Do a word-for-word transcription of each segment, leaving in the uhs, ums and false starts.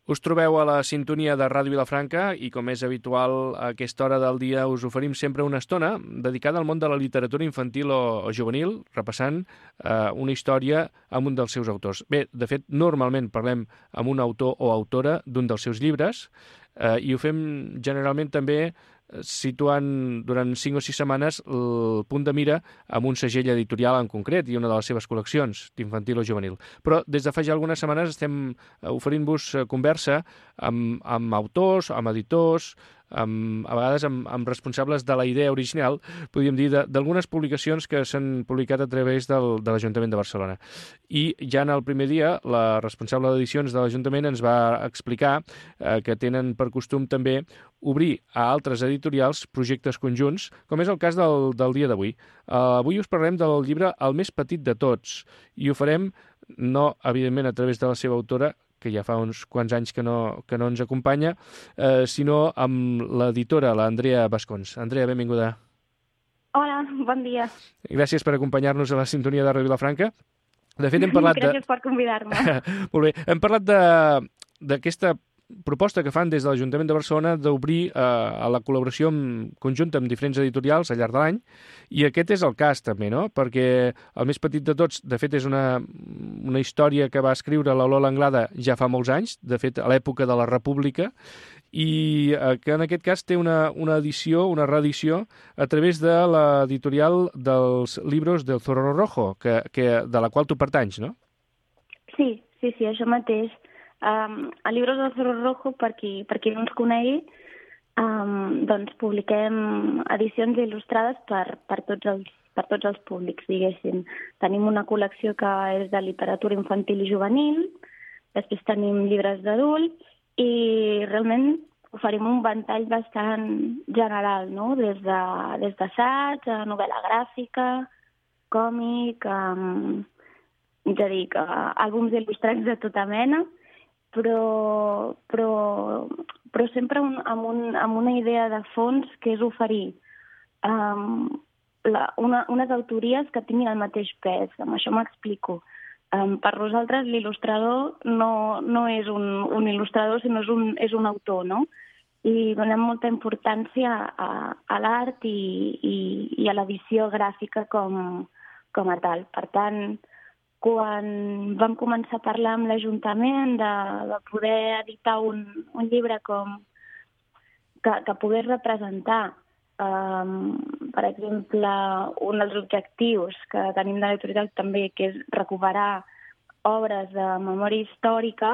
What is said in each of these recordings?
Us trobeu a la sintonia de Ràdio Vilafranca i, com és habitual, a aquesta hora del dia us oferim sempre una estona dedicada al món de la literatura infantil o, o juvenil, repassant eh, una història amb un dels seus autors. Bé, de fet, normalment parlem amb un autor o autora d'un dels seus llibres eh, i ho fem generalment també situant durant cinc o sis setmanes el punt de mira amb un segell editorial en concret i una de les seves col·leccions d'infantil o juvenil. Però des de fa ja algunes setmanes estem oferint-vos conversa amb, amb autors, amb editors, amb, a vegades amb, amb responsables de la idea original, podríem dir, d'algunes publicacions que s'han publicat a través del, de l'Ajuntament de Barcelona. I ja en el primer dia, la responsable d'edicions de l'Ajuntament ens va explicar eh, que tenen per costum també obrir a altres editorials projectes conjunts, com és el cas del, del dia d'avui. Uh, avui us parlarem del llibre El més petit de tots, i ho farem no, evidentment, a través de la seva autora, que ja fa uns quants anys que no, que no ens acompanya, eh, sinó amb l'editora, l'Andrea Bascons. Andrea, benvinguda. Hola, bon dia. Gràcies per acompanyar-nos a la sintonia de Ràdio Vilafranca. De fet, hem parlat Gràcies de... per convidar-me. Molt bé. Hem parlat d'aquesta proposta que fan des de l'Ajuntament de Barcelona d'obrir eh, a la col·laboració amb, conjunta amb diferents editorials al llarg de l'any, i aquest és el cas també, no? Perquè El més petit de tots, de fet, és una, una història que va escriure la Lola Anglada ja fa molts anys, de fet, a l'època de la República, i eh, que en aquest cas té una, una edició, una reedició, a través de l'editorial dels llibres del Zorro Rojo, que, que, de la qual tu pertanys, no? Sí, sí, sí, això mateix. Um, a Llibres del Zorro Rojo, per qui, per qui no ens conegui, um, doncs publiquem edicions il·lustrades per, per, tots els, per tots els públics, diguéssim. Tenim una col·lecció que és de literatura infantil i juvenil, després tenim llibres d'adults i realment oferim un ventall bastant general, no? Des de, des d'assaig, a novel·la gràfica, còmic, um, és a dir, que àlbums il·lustrats de tota mena, però, però, però sempre un, amb, un, amb una idea de fons, que és oferir um, la, una, unes autories que tinguin el mateix pes. Amb això m'explico. Um, per nosaltres l'il·lustrador no, no és un, un il·lustrador, sinó és un, és un autor, no? I donem molta importància a, a l'art i, i, i a l'edició gràfica com, com a tal. Per tant, quan vam començar a parlar amb l'Ajuntament de, de poder editar un, un llibre com, que, que pogués representar, um, per exemple, un dels objectius que tenim de l'editorial també, que és recuperar obres de memòria històrica,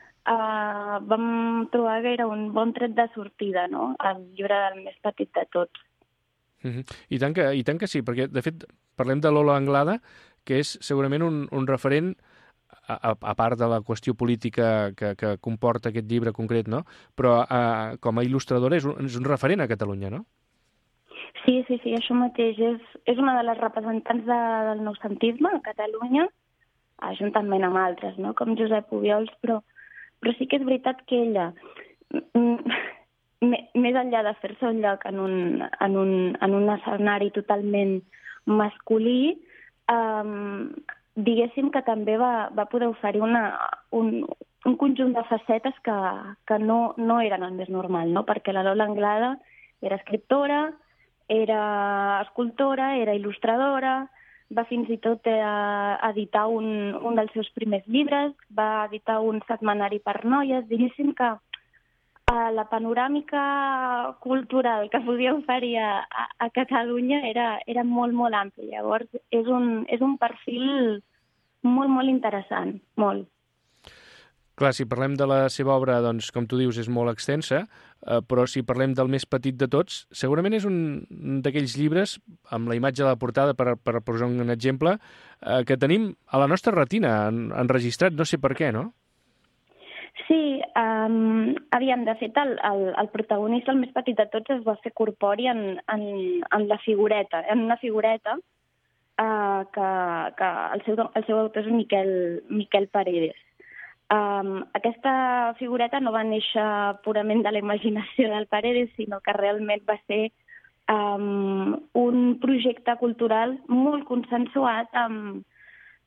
uh, vam trobar que era un bon tret de sortida, no?, el llibre del més petit de tots. Mm-hmm. I tant que, i tant que sí, perquè, de fet, parlem de Lola Anglada, que és segurament un, un referent, a, a, a part de la qüestió política que, que comporta aquest llibre concret, no? Però a, com a il·lustradora és un, és un referent a Catalunya, no? Sí, sí, sí, això mateix. És, és una de les representants de, del noucentisme a Catalunya, juntament amb altres, no?, com Josep Obiols, però, però sí que és veritat que ella, més enllà de fer-se un lloc en un, en un, en un escenari totalment masculí, Um, diguéssim que també va, va poder oferir una, un, un conjunt de facetes que, que no, no eren el més normal, no? Perquè la Lola Anglada era escriptora, era escultora, era il·lustradora, va fins i tot eh, editar un, un dels seus primers llibres, va editar un setmanari per noies, diguéssim que la panoràmica cultural que podia oferir a, a Catalunya era, era molt, molt ampli. Llavors, és un, és un perfil molt, molt interessant, molt. Clar, si parlem de la seva obra, doncs, com tu dius, és molt extensa, eh, però si parlem del més petit de tots, segurament és un d'aquells llibres, amb la imatge de la portada, per, per posar un exemple, eh, que tenim a la nostra retina, en, enregistrat, no sé per què, no? Sí, um, aviam, de fet, el, el, el protagonista, el més petit de tots, es va fer corpori en, en, en la figureta, en una figureta uh, que, que el, seu, el seu autor és Miquel, Miquel Paredes. Um, aquesta figureta no va néixer purament de la imaginació del Paredes, sinó que realment va ser um, un projecte cultural molt consensuat amb,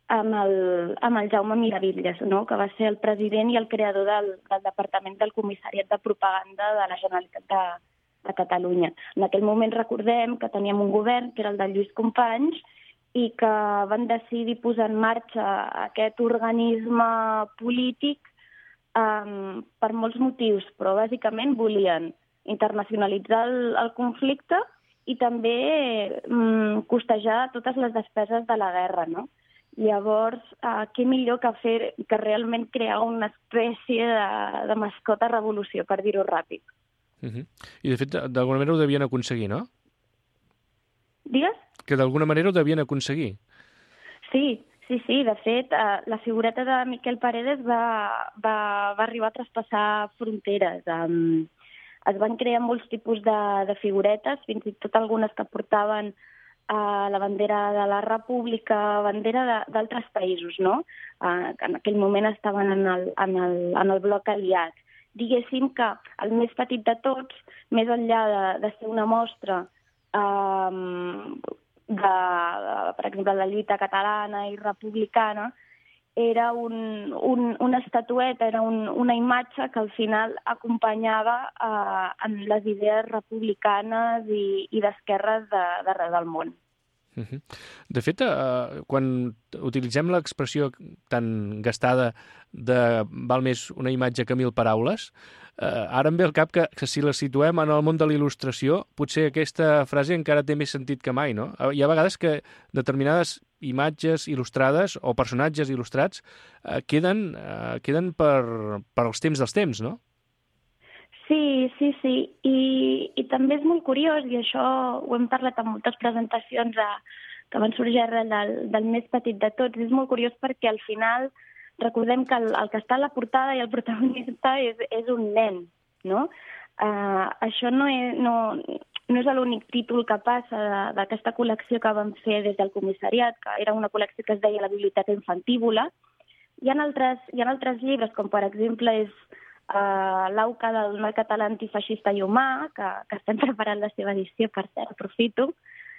amb el, amb el Jaume Miravitlles, no? Que va ser el president i el creador del, del Departament del Comissariat de Propaganda de la Generalitat de, de Catalunya. En aquell moment recordem que teníem un govern, que era el de Lluís Companys, i que van decidir posar en marxa aquest organisme polític um, per molts motius, però bàsicament volien internacionalitzar el, el conflicte i també um, costejar totes les despeses de la guerra, no? Llavors, uh, què millor que fer que realment crear una espècie de, de mascota revolució, per dir-ho ràpid. Uh-huh. I, de fet, d'alguna manera ho devien aconseguir, no? Digues? Que d'alguna manera ho devien aconseguir. Sí, sí, sí. De fet, uh, la figureta de Miquel Paredes va, va, va arribar a traspassar fronteres. Um, es van crear molts tipus de, de figuretes, fins i tot algunes que portaven a la bandera de la República, bandera d'altres països, no? Uh, que en aquell moment estaven en el, en el, en el bloc aliat. Diguéssim que el més petit de tots, més enllà de, de ser una mostra um, de, de, per exemple, la lluita catalana i republicana, era un, un, una estatueta, era un, una imatge que al final acompanyava uh, en les idees republicanes i, i d'esquerres d'arreu del món. Uh-huh. De fet, uh, quan utilitzem l'expressió tan gastada de val més una imatge que mil paraules, uh, ara em ve al cap que, que si la situem en el món de la il·lustració, potser aquesta frase encara té més sentit que mai, no? Hi ha vegades que determinades imatges il·lustrades o personatges il·lustrats eh, queden, eh, queden per, per als temps dels temps, no? Sí, sí, sí. I, i també és molt curiós, i això ho hem parlat en moltes presentacions a, que van sorgir arrel del, del més petit de tots. És molt curiós perquè al final recordem que el, el que està a la portada i el protagonista és, és un nen, no? Uh, això no és... No, No és l'únic títol que passa d'aquesta col·lecció que vam fer des del comissariat, que era una col·lecció que es deia La Biblioteca Infantívola. Hi ha altres, hi ha altres llibres, com per exemple és uh, l'Auca del Mar Català Antifeixista i Humà, que, que estem preparant la seva edició, per cert, aprofito.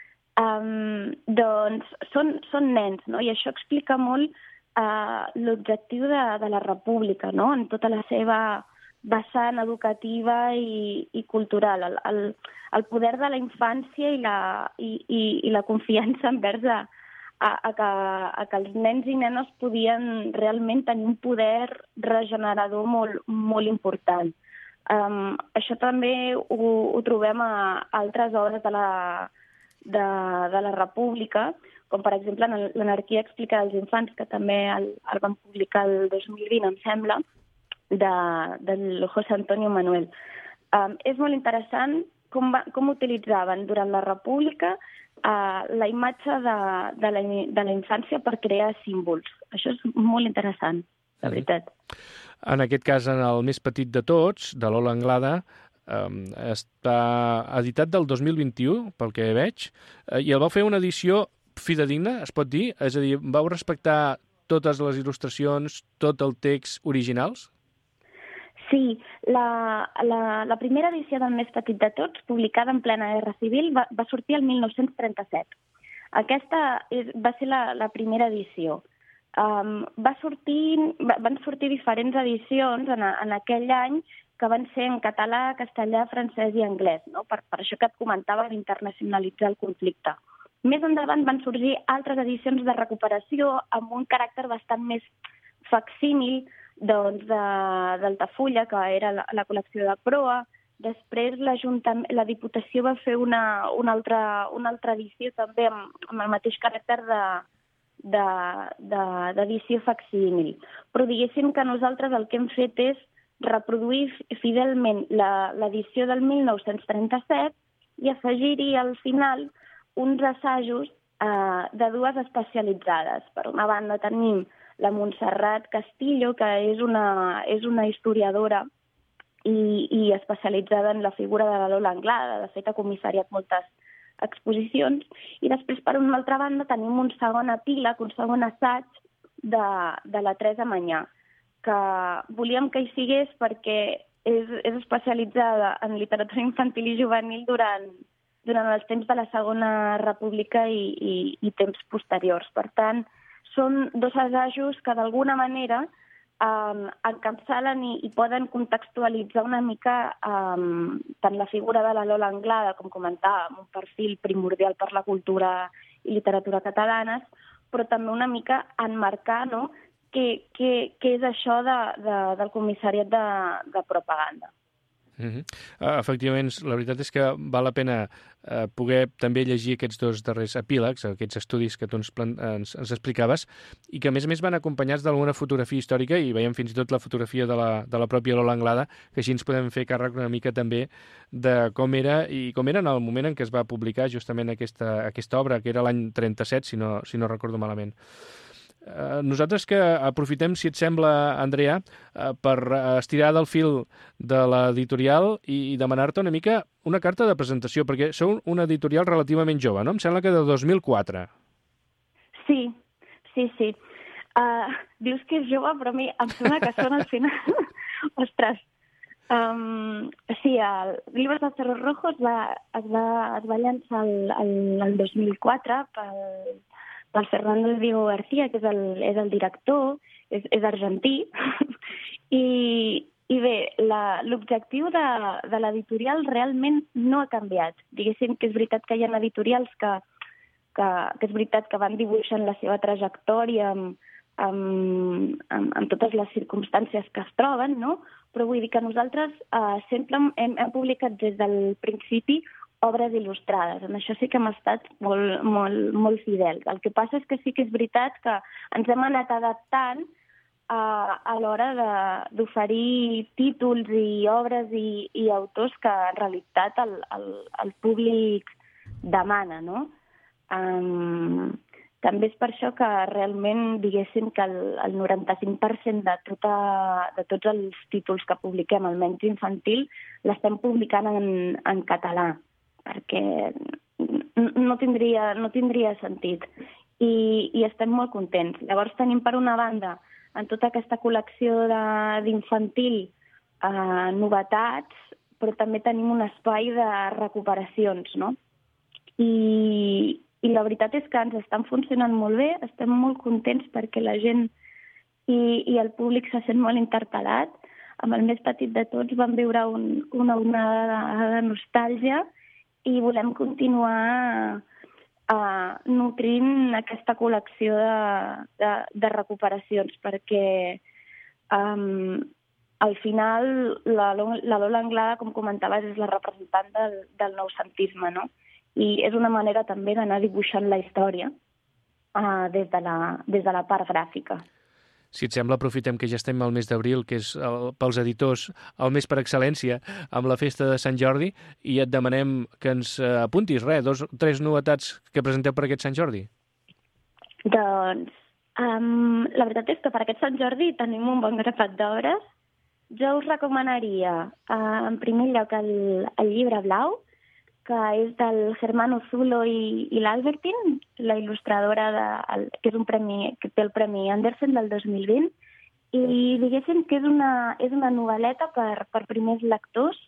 Um, doncs són, són nens, no? I això explica molt uh, l'objectiu de, de la República, no? En tota la seva vessant educativa i, i cultural, el, el, el poder de la infància i la, i, i, i la confiança envers a, a, a, que, a que els nens i nenes podien realment tenir un poder regenerador molt, molt important. Um, això també ho, ho trobem a altres obres de la, de, de la República, com per exemple l'Anarquia explicada als infants, que també el, el van publicar el dos mil vint, em sembla, de, del José Antonio Manuel. Um, és molt interessant com, va, com utilitzaven durant la República uh, la imatge de, de, la, de la infància per crear símbols. Això és molt interessant, la veritat. En aquest cas, en el més petit de tots, de Lola Anglada, um, està editat del dos mil vint-i-u, pel que veig, uh, i el vau fer una edició fidedigna, es pot dir? És a dir, vau respectar totes les il·lustracions, tot el text originals? Sí, la, la, la primera edició del Més petit de tots, publicada en plena Guerra Civil, va, va sortir el mil nou-cents trenta-set. Aquesta és, va ser la, la primera edició. Um, va sortir, va, van sortir diferents edicions en, a, en aquell any que van ser en català, castellà, francès i anglès, no? per, per això que et comentava d'internacionalitzar el conflicte. Més endavant van sorgir altres edicions de recuperació amb un caràcter bastant més facsímil, doncs, de, d'Altafulla, que era la, la col·lecció de proa. Després la Diputació va fer una, una, altra, una altra edició també amb, amb el mateix caràcter de, de, de, d'edició facsímil. Però diguéssim que nosaltres el que hem fet és reproduir fidelment la, l'edició del mil nou-cents trenta-set i afegir-hi al final uns assajos eh, de dues especialitzades. Per una banda tenim la Montserrat Castillo, que és una, és una historiadora i, i especialitzada en la figura de la Lola Anglada. De fet, ha comissariat moltes exposicions. I després, per una altra banda, tenim un segon epíleg, un segon assaig de, de la Teresa Manyà, que volíem que hi sigués perquè és, és especialitzada en literatura infantil i juvenil durant, durant els temps de la Segona República i, i, i temps posteriors. Per tant, són dos assajos que d'alguna manera um, encapçalen i, i poden contextualitzar una mica um, tant la figura de la Lola Anglada, com comentàvem, un perfil primordial per la cultura i literatura catalanes, però també una mica enmarcar, no?, què, què, què és això de, de, del comissariat de, de propaganda. Uh-huh. Uh, efectivament, la veritat és que val la pena uh, poder també llegir aquests dos darrers epílegs, aquests estudis que tu ens, ens, ens explicaves, i que a més a més van acompanyats d'alguna fotografia històrica, i veiem fins i tot la fotografia de la, de la pròpia Lola Anglada, que així ens podem fer càrrec una mica també de com era i com era en el moment en què es va publicar justament aquesta, aquesta obra, que era l'any trenta-set, si no, si no recordo malament. Uh, nosaltres que aprofitem, si et sembla, Andrea, uh, per estirar del fil de l'editorial i, i demanar-te una mica una carta de presentació, perquè sou una editorial relativament jove, no? Em sembla que de dos mil quatre. Sí, sí, sí. Uh, dius que és jove, però a mi em sembla que són al final... Ostres! Um, sí, el Llibres de Cerro Rojo es va, es va, es va llançar el, el, el dos mil quatre pel... pel Fernando Diego García, que és el, és el director, és, és argentí, I, i bé, la, l'objectiu de, de l'editorial realment no ha canviat. Diguéssim que és veritat que hi ha editorials que, que, que és veritat que van dibuixant la seva trajectòria amb, amb, amb, amb totes les circumstàncies que es troben, no? Però vull dir que nosaltres eh, sempre hem, hem publicat des del principi obres il·lustrades. En això sí que hem estat molt, molt, molt fidels. El que passa és que sí que és veritat que ens hem anat adaptant a, a l'hora de, d'oferir títols i obres i, i autors que en realitat el, el, el públic demana, no? Um, també és per això que realment diguéssim que el, el noranta-cinc per cent de, tota, de tots els títols que publiquem, almenys infantil, l'estem publicant en, en català, perquè no tindria, no tindria sentit. I, i estem molt contents. Llavors tenim, per una banda, en tota aquesta col·lecció de, d'infantil, eh, novetats, però també tenim un espai de recuperacions, no? I, i la veritat és que ens estan funcionant molt bé, estem molt contents perquè la gent i, i el públic se sent molt interpel·lat. Amb el més petit de tots vam viure un, una onada de, de nostàlgia i volem continuar uh, nutrint aquesta col·lecció de, de, de recuperacions, perquè um, al final la, la Lola Anglada, com comentaves, és la representant del, del noucentisme, no? I és una manera també d'anar dibuixant la història uh, des, de la, des de la part gràfica. Si et sembla, aprofitem que ja estem al mes d'abril, que és el, pels editors el mes per excel·lència, amb la festa de Sant Jordi, i et demanem que ens apuntis, res, dos o tres novetats que presenteu per aquest Sant Jordi. Doncs, um, la veritat és que per aquest Sant Jordi tenim un bon grapat d'obres. Jo us recomanaria, uh, en primer lloc, el, el Llibre Blau, que és del Germano Zulo i, i l'Albertin, la il·lustradora de, el, que, és un premi, que té el Premi Andersen del dos mil vint, i diguéssim que és una, és una novel·leta per, per primers lectors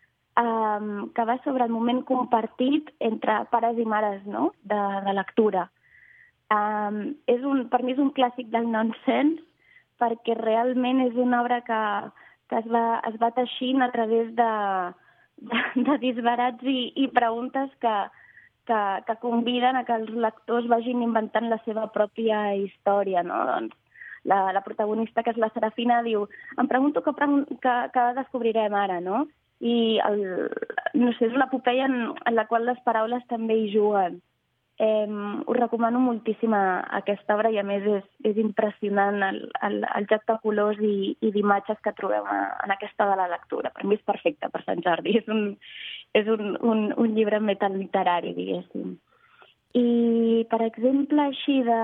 um, que va sobre el moment compartit entre pares i mares, no?, de, de lectura. Um, és un, per mi és un clàssic del nonsens, perquè realment és una obra que, que es, va, es va teixint a través de de, de disbarats i, i preguntes que, que, que conviden a que els lectors vagin inventant la seva pròpia història, no? Doncs la, la protagonista, que és la Serafina, diu: em pregunto què, que, que descobrirem ara, no? I el, no sé, és una epopeia en, en la qual les paraules també hi juguen. Eh, us recomano moltíssim aquesta obra i, a més, és, és impressionant el, el, el joc de colors i, i d'imatges que trobem a, en aquesta de la lectura. Per mi és perfecte per Sant Jordi. És un, és un, un, un llibre metaliterari, diguéssim. I, per exemple, així de,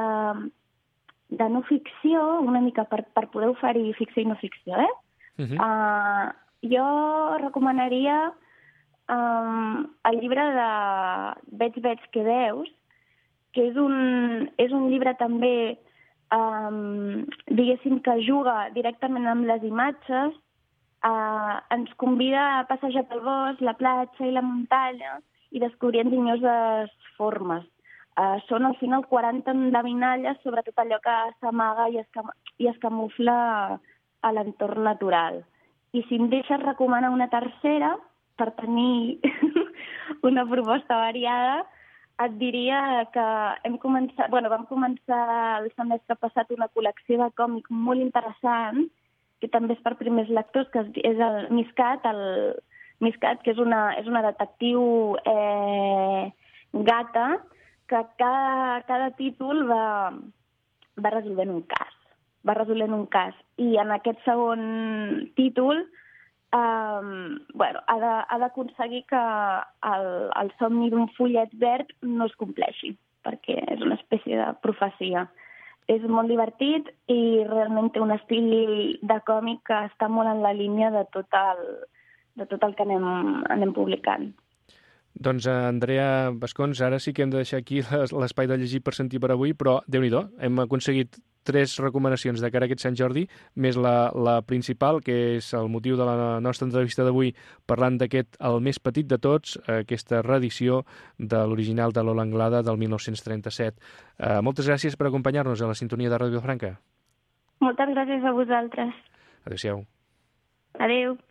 de no ficció, una mica per, per poder oferir ficció i no ficció, eh? Uh-huh. Uh, jo recomanaria um, el llibre de Veig, veig que veus, que és un, és un llibre també, um, diguéssim, que juga directament amb les imatges, uh, ens convida a passejar pel bosc, la platja i la muntanya i descobrir enginyoses formes. Uh, són al final quaranta endevinalles sobre tot allò que s'amaga i, es cam i es camufla a l'entorn natural. I si em deixes recomanar una tercera, per tenir una proposta variada, et diria que hem començat, bueno, vam començar el semestre passat una col·lecció de còmic molt interessant, que també és per primers lectors, que és el Miscat, el Miscat, que és una, és una detectiu eh, gata, que cada, cada títol va, va resolent un cas. Va resolent un cas. I en aquest segon títol um, bueno, ha d'aconseguir que el, el somni d'un fullet verd no es compleixi, perquè és una espècie de profecia. És molt divertit i realment té un estil de còmic que està molt en la línia de tot el, de tot el que anem, anem publicant. Doncs, Andrea Bascons, ara sí que hem de deixar aquí l'espai de llegir per sentir per avui, però Déu-n'hi-do, hem aconseguit tres recomanacions de cara a aquest Sant Jordi, més la, la principal, que és el motiu de la nostra entrevista d'avui, parlant d'aquest El més petit de tots, aquesta reedició de l'original de Lola Anglada del mil nou-cents trenta-set. Uh, moltes gràcies per acompanyar-nos a la sintonia de Ràdio Vilafranca. Moltes gràcies a vosaltres. Adéu-siau. Adéu.